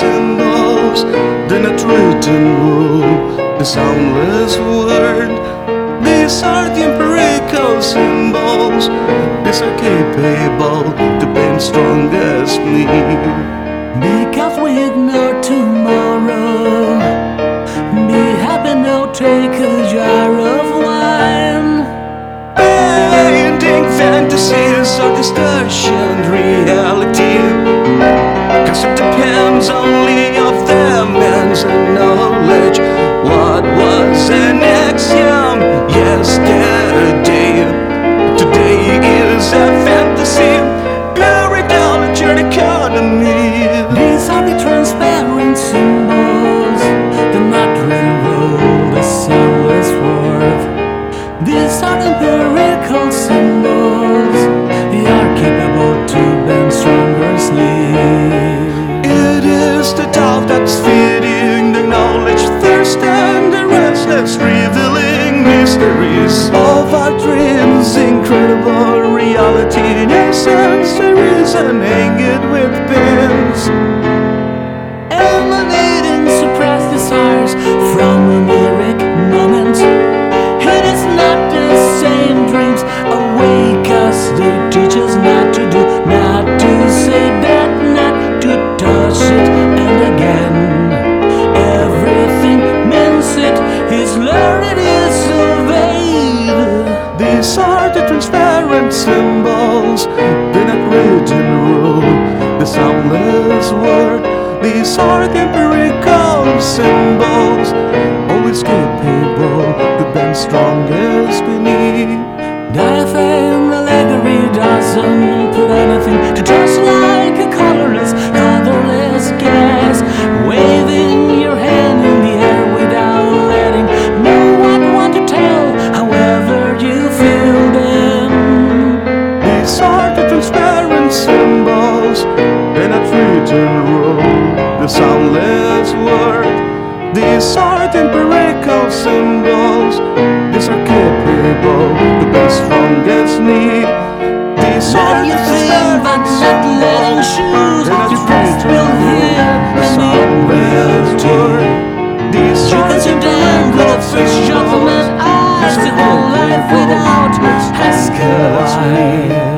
symbols, the not written rule, the soundless word. These are the empirical symbols. These are capable to bend strongest need. Because we ignore tomorrow, be happy now, take a jar of wine. Painting fantasies or distortion reality, 'cause it depends only of the man's knowledge. What was an axiom yesterday, today is a fantasy, buried down in your economy. These are the transparent symbols, the not written rule, the soundless word. These are the empirical symbols, they are capable to bend stronger sleep. It is the doubt that's feeding the knowledge thirst and the restless revealing mysteries of our dreams. Incredible reality in essence, the reasoning it with pins. Emanating suppressed desires from an lyric moment. It is not the same dreams awake us. They teach us not to do, not to say that, not to touch it. And again, everything means it is learned, it is surveyed. These are the transparent symbols, the not written rule, the soundless word. These are the empirical symbols, always capable to bend strongest need. Diaphragm allegory doesn't put anything to trust, like a colorless gas, waving your hand in the air without letting no one want to tell, however you feel them. These are the transparent symbols, the not written rule, the soundless word. These are the empirical symbols, these are capable to be strongest need. These are Let the you think, but not letting choose. Your best will hear and the end will do. These You are can sit down with fish judgment eyes, the whole life without ask why.